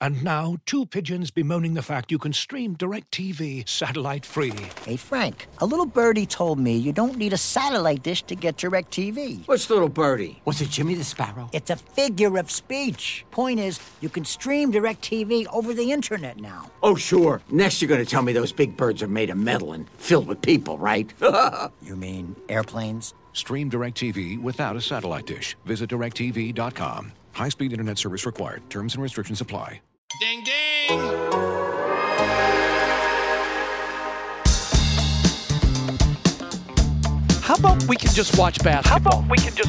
And now, two pigeons bemoaning the fact you can stream DirecTV satellite-free. Hey, Frank, a little birdie told me you don't need a satellite dish to get DirecTV. What's little birdie? Was it Jimmy the Sparrow? It's a figure of speech. Point is, you can stream DirecTV over the internet now. Oh, sure. Next you're going to tell me those big birds are made of metal and filled with people, right? You mean airplanes? Stream DirecTV without a satellite dish. Visit DirecTV.com. High-speed internet service required. Terms and restrictions apply. Ding, ding! How about we can just watch basketball?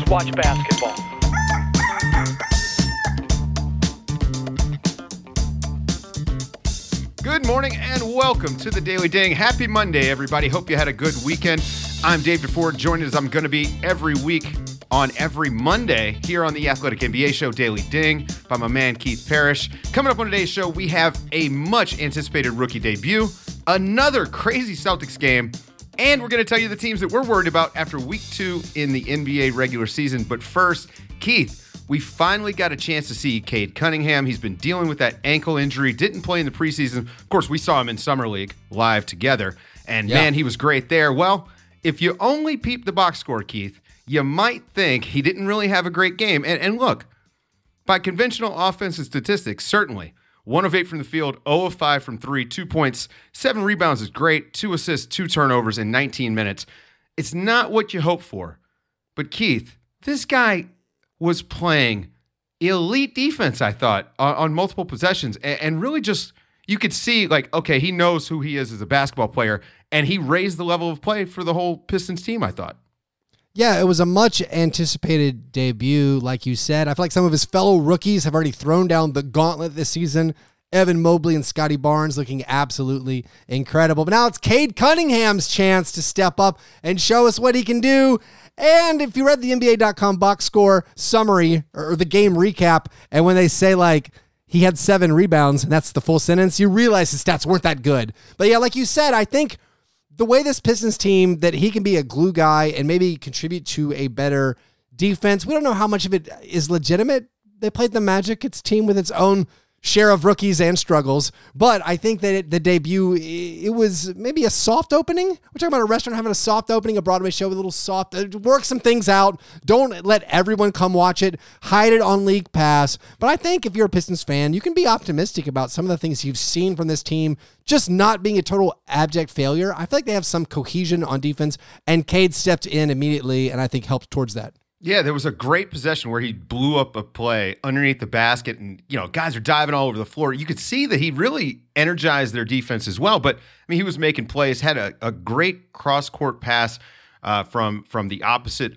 Good morning and welcome to the Daily Ding. Happy Monday, everybody. Hope you had a good weekend. I'm Dave DeFord, joined as I'm going to be every week on every Monday here on the Athletic NBA show, Daily Ding, by my man Keith Parrish. Coming up on today's show, we have a much-anticipated rookie debut, another crazy Celtics game, and we're going to tell you the teams that we're worried about after week 2 in the NBA regular season. But first, Keith, we finally got a chance to see Cade Cunningham. He's been dealing with that ankle injury, didn't play in the preseason. Of course, we saw him in Summer League live together, and man, he was great there. Well, if you only peep the box score, Keith, you might think he didn't really have a great game. And look, by conventional offensive statistics, certainly 1 of 8 from the field, 0 of 5 from 3, 2 points, 7 rebounds is great, 2 assists, 2 turnovers in 19 minutes. It's not what you hope for. But Keith, this guy was playing elite defense, I thought, on multiple possessions. And really just, you could see, like, okay, he knows who he is as a basketball player, and he raised the level of play for the whole Pistons team, I thought. Yeah, it was a much-anticipated debut, like you said. I feel like some of his fellow rookies have already thrown down the gauntlet this season. Evan Mobley and Scotty Barnes looking absolutely incredible. But now it's Cade Cunningham's chance to step up and show us what he can do. And if you read the NBA.com box score summary or the game recap, and when they say, like, he had 7 rebounds, and that's the full sentence, you realize his stats weren't that good. But yeah, like you said, I think the way this Pistons team, that he can be a glue guy and maybe contribute to a better defense. We don't know how much of it is legitimate. They played the Magic. It's a team with its own share of rookies and struggles. But I think that the debut, it was maybe a soft opening. We're talking about a restaurant having a soft opening, a Broadway show with a little soft, work some things out. Don't let everyone come watch it. Hide it on League Pass. But I think if you're a Pistons fan, you can be optimistic about some of the things you've seen from this team just not being a total abject failure. I feel like they have some cohesion on defense, and Cade stepped in immediately and I think helped towards that. Yeah, there was a great possession where he blew up a play underneath the basket and, guys are diving all over the floor. You could see that he really energized their defense as well. But, I mean, he was making plays, had a great cross-court pass from the opposite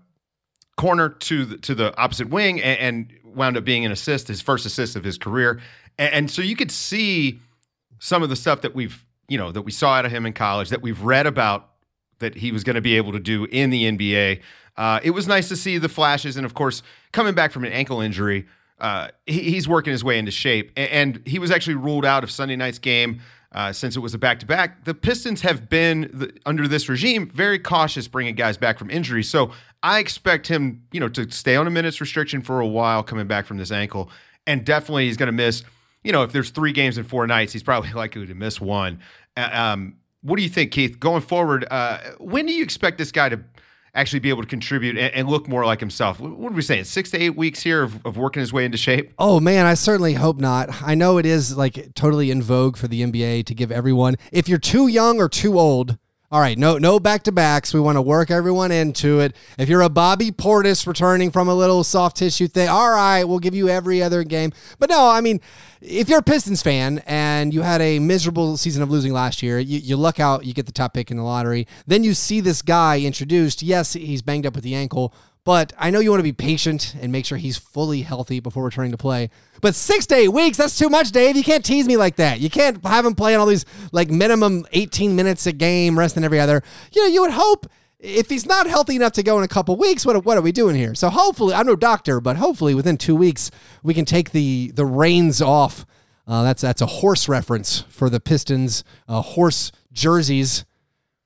corner to the opposite wing and wound up being an assist, his first assist of his career. And so you could see some of the stuff that we saw out of him in college, that we've read about, that he was going to be able to do in the NBA. It was nice to see the flashes, and of course, coming back from an ankle injury, he's working his way into shape, and he was actually ruled out of Sunday night's game since it was a back-to-back. The Pistons have been, under this regime, very cautious bringing guys back from injury, so I expect him, to stay on a minutes restriction for a while coming back from this ankle, and definitely he's going to miss, if there's 3 games in 4 nights, he's probably likely to miss 1. What do you think, Keith? Going forward, when do you expect this guy to actually be able to contribute and look more like himself? What are we saying, 6 to 8 weeks here of working his way into shape? Oh, man, I certainly hope not. I know it is like totally in vogue for the NBA to give everyone, if you're too young or too old, all right, no back-to-backs. We want to work everyone into it. If you're a Bobby Portis returning from a little soft tissue thing, all right, we'll give you every other game. But no, I mean, if you're a Pistons fan and you had a miserable season of losing last year, you luck out, you get the top pick in the lottery. Then you see this guy introduced. Yes, he's banged up with the ankle, but I know you want to be patient and make sure he's fully healthy before returning to play. But 6 to 8 weeks, that's too much, Dave. You can't tease me like that. You can't have him playing all these like minimum 18 minutes a game, resting every other. You would hope if he's not healthy enough to go in a couple weeks, what are we doing here? So hopefully, I'm no doctor, but hopefully within 2 weeks, we can take the reins off. That's a horse reference for the Pistons, horse jerseys.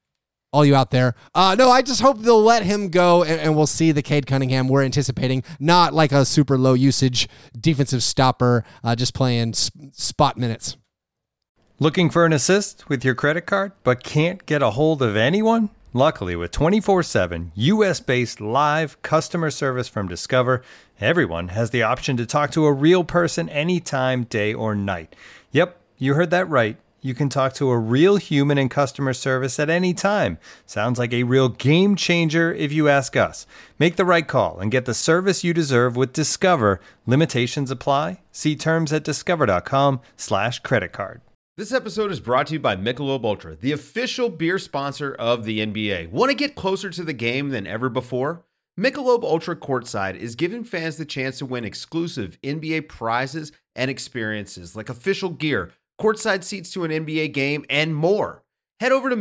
all you out there. No, I just hope they'll let him go, and we'll see the Cade Cunningham we're anticipating, not like a super low usage defensive stopper, just playing spot minutes. Looking for an assist with your credit card, but can't get a hold of anyone? Luckily, with 24/7 U.S.-based live customer service from Discover, everyone has the option to talk to a real person anytime, day or night. Yep, you heard that right. You can talk to a real human in customer service at any time. Sounds like a real game changer if you ask us. Make the right call and get the service you deserve with Discover. Limitations apply. See terms at discover.com/creditcard. This episode is brought to you by Michelob Ultra, the official beer sponsor of the NBA. Want to get closer to the game than ever before? Michelob Ultra Courtside is giving fans the chance to win exclusive NBA prizes and experiences like official gear, courtside seats to an NBA game, and more. Head over to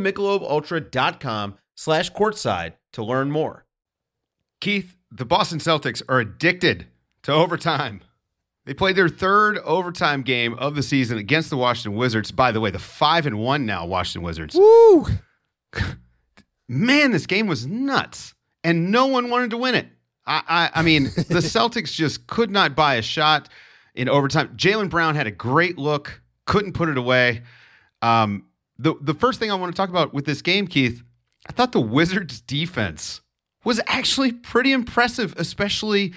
MichelobUltra.com/courtside to learn more. Keith, the Boston Celtics are addicted to overtime. They played their third overtime game of the season against the Washington Wizards. By the way, the 5-1 now Washington Wizards. Woo! Man, this game was nuts, and no one wanted to win it. I mean, the Celtics just could not buy a shot in overtime. Jaylen Brown had a great look, couldn't put it away. The first thing I want to talk about with this game, Keith, I thought the Wizards' defense was actually pretty impressive, especially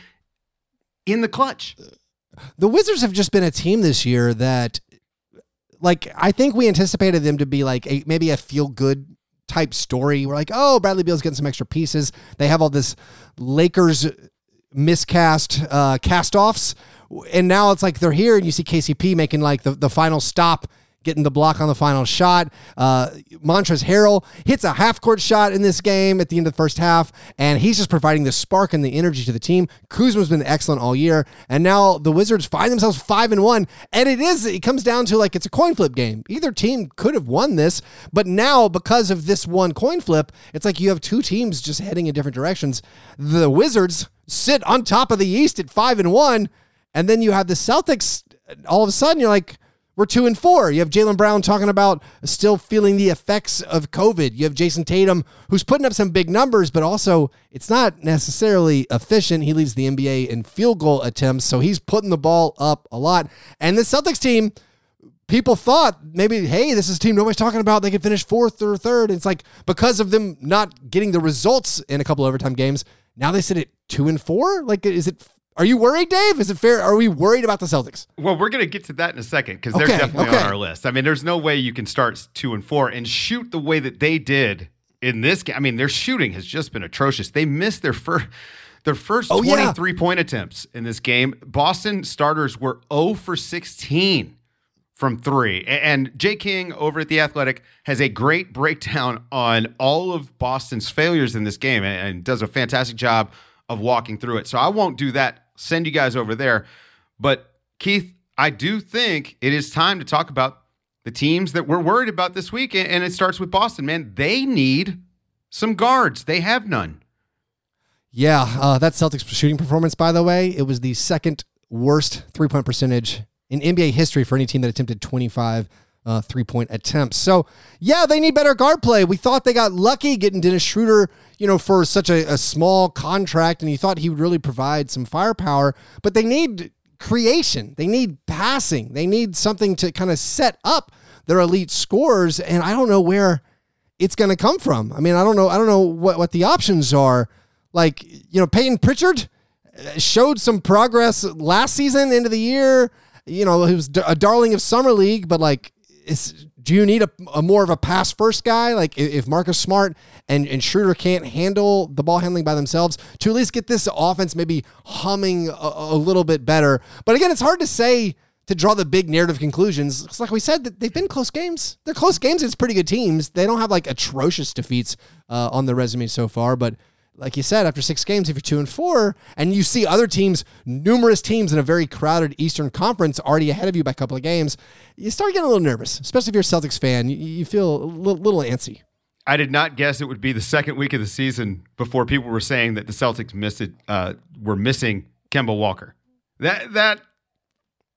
in the clutch. The Wizards have just been a team this year that, like, I think we anticipated them to be like maybe a feel-good type story. We're like, oh, Bradley Beal's getting some extra pieces. They have all this Lakers miscast cast-offs, and now it's like they're here, and you see KCP making like the final stop, getting the block on the final shot. Montrezl Harrell hits a half-court shot in this game at the end of the first half, and he's just providing the spark and the energy to the team. Kuzma's been excellent all year, and now the Wizards find themselves 5-1, and it comes down to like it's a coin flip game. Either team could have won this, but now because of this one coin flip, it's like you have two teams just heading in different directions. The Wizards sit on top of the East at 5-1, and then you have the Celtics. All of a sudden, you're like, we're 2-4. You have Jaylen Brown talking about still feeling the effects of COVID. You have Jason Tatum, who's putting up some big numbers, but also it's not necessarily efficient. He leads the NBA in field goal attempts, so he's putting the ball up a lot. And the Celtics team, people thought maybe, hey, this is a team nobody's talking about. They could finish fourth or third. And it's like because of them not getting the results in a couple of overtime games, now they sit at 2-4. Like, are you worried, Dave? Is it fair? Are we worried about the Celtics? Well, we're going to get to that in a second because they're definitely on our list. I mean, there's no way you can start 2-4 and shoot the way that they did in this game. I mean, their shooting has just been atrocious. They missed their first 23-point attempts in this game. Boston starters were 0 for 16 from three. And Jay King over at The Athletic has a great breakdown on all of Boston's failures in this game and does a fantastic job of walking through it. So I won't do that. Send you guys over there. But Keith, I do think it is time to talk about the teams that we're worried about this week. And it starts with Boston, man. They need some guards. They have none. Yeah, that Celtics shooting performance, by the way, it was the second worst three-point percentage in NBA history for any team that attempted 25 three-point attempts. So, yeah, they need better guard play. We thought they got lucky getting Dennis Schroeder, for such a small contract, and you thought he would really provide some firepower, but they need creation. They need passing. They need something to kind of set up their elite scorers, and I don't know where it's going to come from. I mean, I don't know what the options are. Like, Peyton Pritchard showed some progress last season into the year. He was a darling of Summer League, but like, do you need a more of a pass first guy? Like if Marcus Smart and Schroeder can't handle the ball handling by themselves, to at least get this offense maybe humming a little bit better. But again, it's hard to say, to draw the big narrative conclusions. It's like we said, that they've been close games. They're close games against pretty good teams. They don't have like atrocious defeats on their resume so far, but like you said, after 6 games, if you're 2-4 and you see other teams, numerous teams in a very crowded Eastern Conference already ahead of you by a couple of games, you start getting a little nervous, especially if you're a Celtics fan. You feel a little antsy. I did not guess it would be the second week of the season before people were saying that the Celtics were missing Kemba Walker. That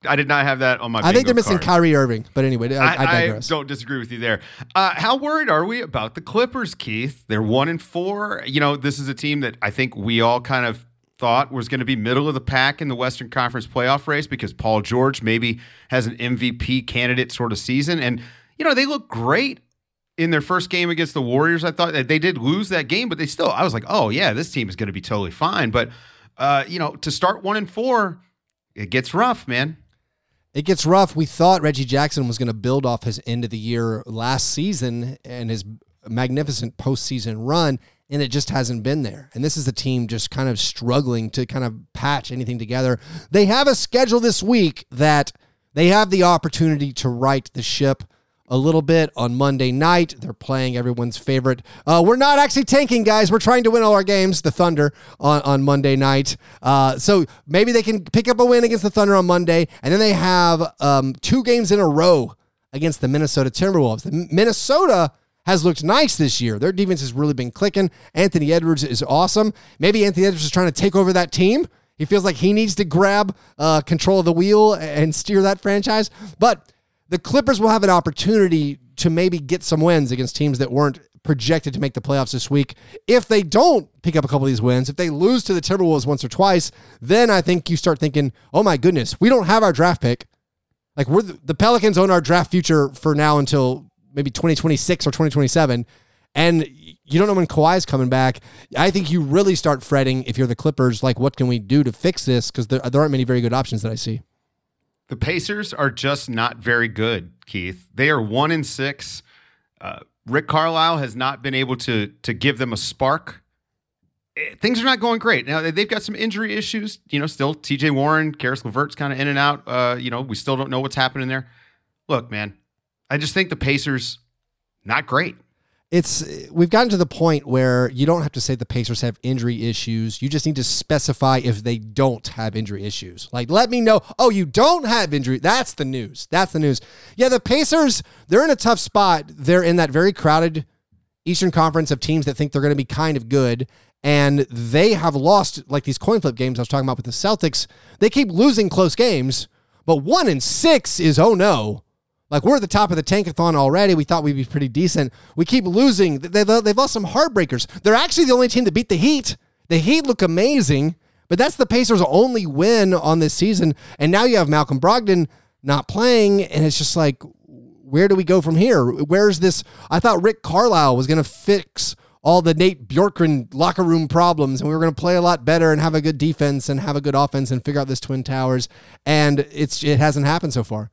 I did not have that on my I think they're bingo missing card. Kyrie Irving, but anyway, I digress. don't disagree with you there. How worried are we about the Clippers, Keith? They're 1-4. You know, this is a team that I think we all kind of thought was going to be middle of the pack in the Western Conference playoff race because Paul George maybe has an MVP candidate sort of season. And, you know, they look great in their first game against the Warriors. I thought that they did lose that game, but I was like, oh, yeah, this team is going to be totally fine. But, you know, to start 1-4, it gets rough, man. It gets rough. We thought Reggie Jackson was going to build off his end of the year last season and his magnificent postseason run, and it just hasn't been there. And this is the team just kind of struggling to kind of patch anything together. They have a schedule this week that they have the opportunity to right the ship a little bit. On Monday night, they're playing everyone's favorite. We're not actually tanking, guys. We're trying to win all our games, the Thunder, on Monday night. So maybe they can pick up a win against the Thunder on Monday, and then they have 2 games in a row against the Minnesota Timberwolves. Minnesota has looked nice this year. Their defense has really been clicking. Anthony Edwards is awesome. Maybe Anthony Edwards is trying to take over that team. He feels like he needs to grab control of the wheel and steer that franchise. But the Clippers will have an opportunity to maybe get some wins against teams that weren't projected to make the playoffs this week. If they don't pick up a couple of these wins, if they lose to the Timberwolves once or twice, then I think you start thinking, oh my goodness, we don't have our draft pick. Like the Pelicans own our draft future for now until maybe 2026 or 2027. And you don't know when Kawhi's coming back. I think you really start fretting if you're the Clippers, like what can we do to fix this? Because there aren't many very good options that I see. The Pacers are just not very good, Keith. They are 1-6. Rick Carlisle has not been able to give them a spark. Things are not going great. Now, they've got some injury issues. You know, still TJ Warren, Karis LeVert's kind of in and out. You know, we still don't know what's happening there. Look, man, I just think the Pacers, not great. We've gotten to the point where you don't have to say the Pacers have injury issues. You just need to specify if they don't have injury issues. Like, let me know, oh, you don't have injury. That's the news. Yeah, the Pacers, they're in a tough spot. They're in that very crowded Eastern Conference of teams that think they're going to be kind of good. And they have lost, like these coin flip games I was talking about with the Celtics. They keep losing close games, but 1-6 is, oh no. Like, we're at the top of the tankathon already. We thought we'd be pretty decent. We keep losing. They've lost some heartbreakers. They're actually the only team that beat the Heat. The Heat look amazing, but that's the Pacers' only win on this season. And now you have Malcolm Brogdon not playing, and it's just like, where do we go from here? Where's this? I thought Rick Carlisle was going to fix all the Nate Bjorkgren locker room problems, and we were going to play a lot better and have a good defense and have a good offense and figure out this Twin Towers. And it hasn't happened so far.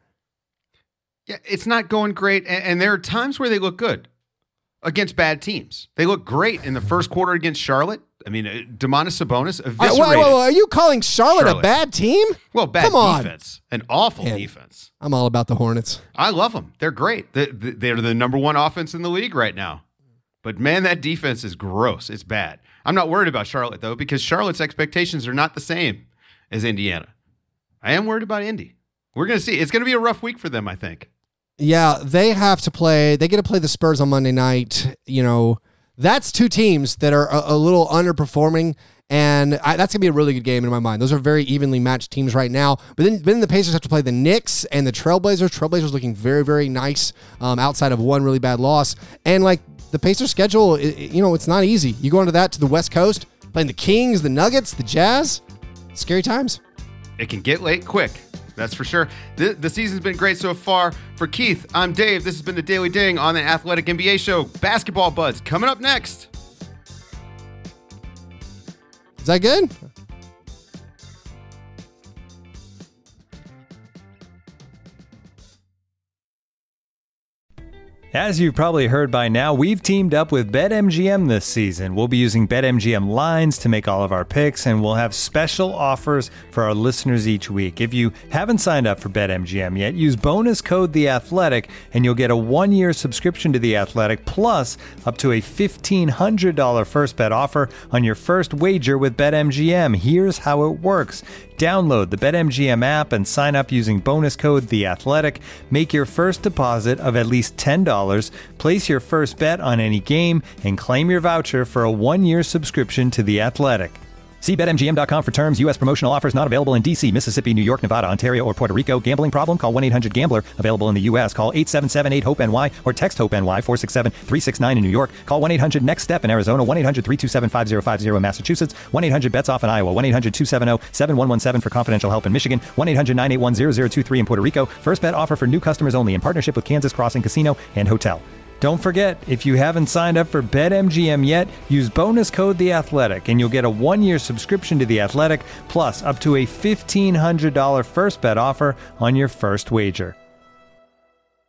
Yeah, it's not going great, and there are times where they look good against bad teams. They look great in the first quarter against Charlotte. I mean, Domantas Sabonis eviscerated. Whoa, are you calling Charlotte a bad team? Well, bad defense. An awful defense. I'm all about the Hornets. I love them. They're great. They're the number 1 offense in the league right now. But, man, that defense is gross. It's bad. I'm not worried about Charlotte, though, because Charlotte's expectations are not the same as Indiana. I am worried about Indy. We're going to see. It's going to be a rough week for them, I think. Yeah, they get to play the Spurs on Monday night. You know, that's 2 teams that are a little underperforming, and that's going to be a really good game in my mind. Those are very evenly matched teams right now. But then the Pacers have to play the Knicks and the Trailblazers. Trailblazers looking very, very nice outside of one really bad loss. And, like, the Pacers schedule, it's not easy. You go into that to the West Coast, playing the Kings, the Nuggets, the Jazz. Scary times. It can get late quick. That's for sure. The season's been great so far. For Keith, I'm Dave. This has been the Daily Ding on the Athletic NBA Show. Basketball Buds coming up next. Is that good? As you've probably heard by now, we've teamed up with BetMGM this season. We'll be using BetMGM lines to make all of our picks, and we'll have special offers for our listeners each week. If you haven't signed up for BetMGM yet, use bonus code THEATHLETIC, and you'll get a 1-year subscription to The Athletic, plus up to a $1,500 first bet offer on your first wager with BetMGM. Here's how it works. Download the BetMGM app and sign up using bonus code THEATHLETIC. Make your first deposit of at least $10, place your first bet on any game, and claim your voucher for a 1-year subscription to The Athletic. See BetMGM.com for terms. U.S. promotional offers not available in D.C., Mississippi, New York, Nevada, Ontario, or Puerto Rico. Gambling problem? Call 1-800-GAMBLER. Available in the U.S. Call 877-8-HOPE-NY or text HOPE-NY 467-369 in New York. Call 1-800-NEXT-STEP in Arizona. 1-800-327-5050 in Massachusetts. 1-800-BETS-OFF in Iowa. 1-800-270-7117 for confidential help in Michigan. 1-800-981-0023 in Puerto Rico. First bet offer for new customers only in partnership with Kansas Crossing Casino and Hotel. Don't forget, if you haven't signed up for BetMGM yet, use bonus code The Athletic, and you'll get a 1-year subscription to The Athletic, plus up to a $1,500 first bet offer on your first wager.